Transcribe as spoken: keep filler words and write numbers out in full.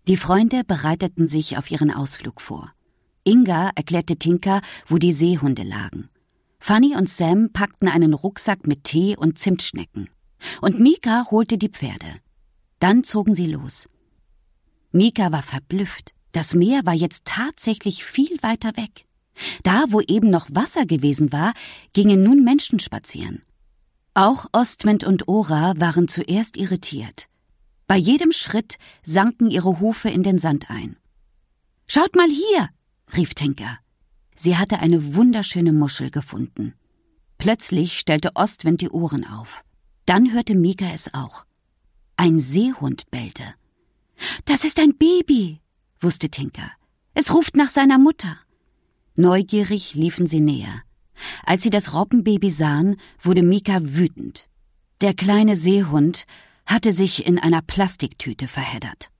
Die Freunde bereiteten sich auf ihren Ausflug vor. Inga erklärte Tinka, wo die Seehunde lagen. Fanny und Sam packten einen Rucksack mit Tee und Zimtschnecken. Und Mika holte die Pferde. Dann zogen sie los. Mika war verblüfft. Das Meer war jetzt tatsächlich viel weiter weg. Da, wo eben noch Wasser gewesen war, gingen nun Menschen spazieren. Auch Ostwind und Ora waren zuerst irritiert. Bei jedem Schritt sanken ihre Hufe in den Sand ein. »Schaut mal hier«, rief Tinka. Sie hatte eine wunderschöne Muschel gefunden. Plötzlich stellte Ostwind die Ohren auf. Dann hörte Mika es auch. Ein Seehund bellte. »Das ist ein Baby«, wusste Tinka. »Es ruft nach seiner Mutter.« Neugierig liefen sie näher. Als sie das Robbenbaby sahen, wurde Mika wütend. Der kleine Seehund hatte sich in einer Plastiktüte verheddert.